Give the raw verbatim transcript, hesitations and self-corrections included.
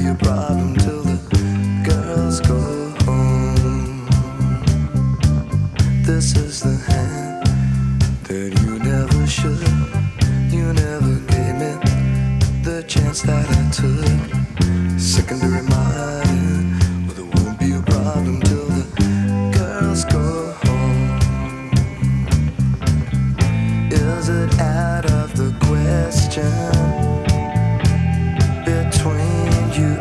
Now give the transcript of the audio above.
your problem till the girls go home. This is the hand that you never should. You never gave me the chance that I took. Secondary